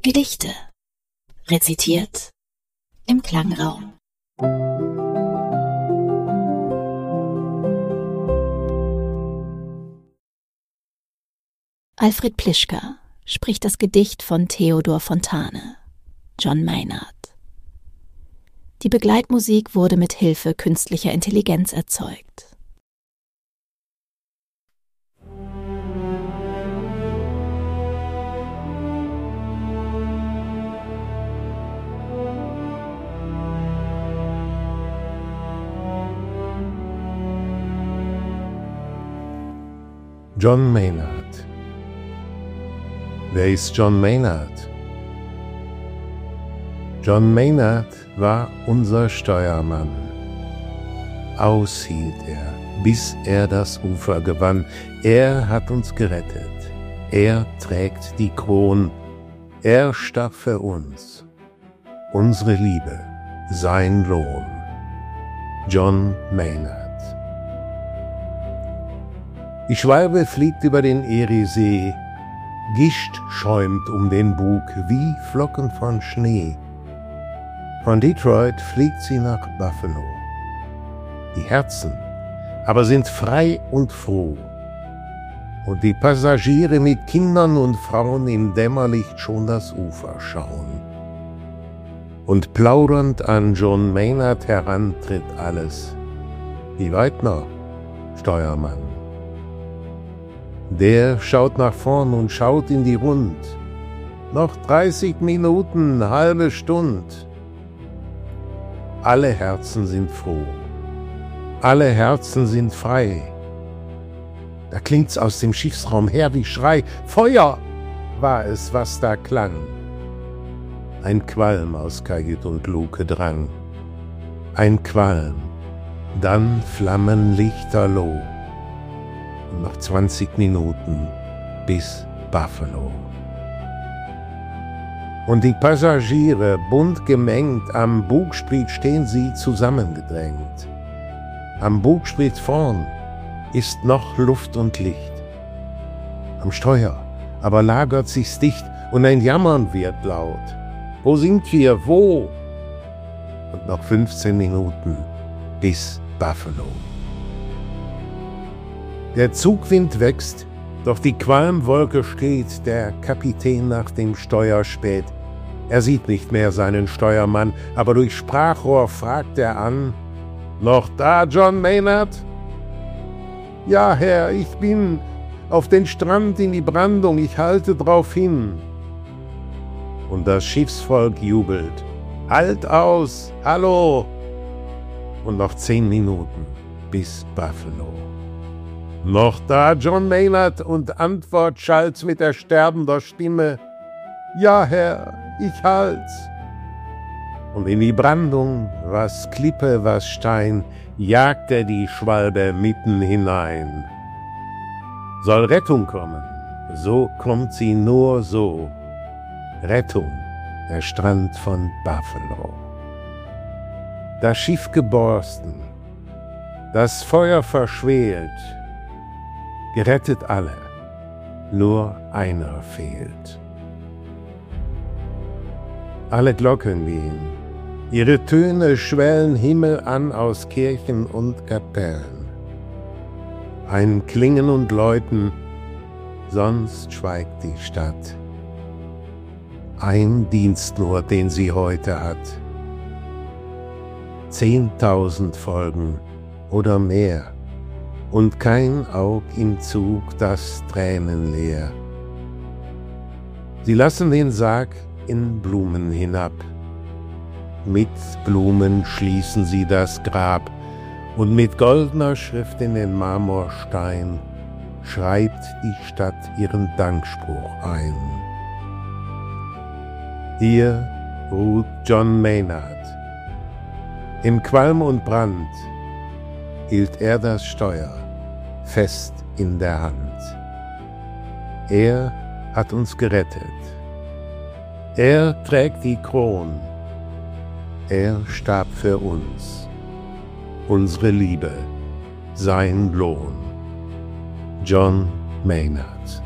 Gedichte. Rezitiert im Klangraum. Alfred Plischka spricht das Gedicht von Theodor Fontane, John Maynard. Die Begleitmusik wurde mit Hilfe künstlicher Intelligenz erzeugt. John Maynard. Wer ist John Maynard? John Maynard war unser Steuermann. Aushielt er, bis er das Ufer gewann. Er hat uns gerettet. Er trägt die Kron. Er starb für uns. Unsere Liebe, sein Lohn. John Maynard. Die Schwalbe fliegt über den Eriesee, Gischt schäumt um den Bug wie Flocken von Schnee. Von Detroit fliegt sie nach Buffalo. Die Herzen aber sind frei und froh, und die Passagiere mit Kindern und Frauen im Dämmerlicht schon das Ufer schauen. Und plaudernd an John Maynard heran tritt alles. Wie weit noch, Steuermann? Der schaut nach vorn und schaut in die Rund. Noch 30 Minuten, halbe Stund. Alle Herzen sind froh. Alle Herzen sind frei. Da klingt's aus dem Schiffsraum her wie Schrei. Feuer war es, was da klang. Ein Qualm aus Kajüt und Luke drang. Ein Qualm, dann Flammen lichterloh. Und noch 20 Minuten bis Buffalo. Und die Passagiere, bunt gemengt, am Bugspriet stehen sie zusammengedrängt. Am Bugspriet vorn ist noch Luft und Licht. Am Steuer aber lagert sich's dicht und ein Jammern wird laut. Wo sind wir, wo? Und noch 15 Minuten bis Buffalo. Der Zugwind wächst, doch die Qualmwolke steht, der Kapitän nach dem Steuer späht. Er sieht nicht mehr seinen Steuermann, aber durch Sprachrohr fragt er an: »Noch da, John Maynard?« »Ja, Herr, ich bin auf den Strand in die Brandung, ich halte drauf hin.« Und das Schiffsvolk jubelt: »Halt aus, hallo!« Und noch 10 Minuten bis Buffalo. »Noch da, John Maynard?« Und Antwort schallt mit ersterbender Stimme: »Ja, Herr, ich halt's.« Und in die Brandung, was Klippe, was Stein, jagt er die Schwalbe mitten hinein. Soll Rettung kommen, so kommt sie nur so. Rettung, der Strand von Buffalo. Das Schiff geborsten, das Feuer verschwelt, gerettet alle, nur einer fehlt. Alle Glocken gehen, ihre Töne schwellen Himmel an aus Kirchen und Kapellen. Ein Klingen und Läuten, sonst schweigt die Stadt. Ein Dienst nur, den sie heute hat. 10.000 Folgen oder mehr, und kein Aug im Zug, das tränenleer. Sie lassen den Sarg in Blumen hinab. Mit Blumen schließen sie das Grab, und mit goldener Schrift in den Marmorstein schreibt die Stadt ihren Dankspruch ein. Hier ruht John Maynard. Im Qualm und Brand hielt er das Steuer fest in der Hand. Er hat uns gerettet. Er trägt die Kron. Er starb für uns. Unsere Liebe, sein Lohn. John Maynard.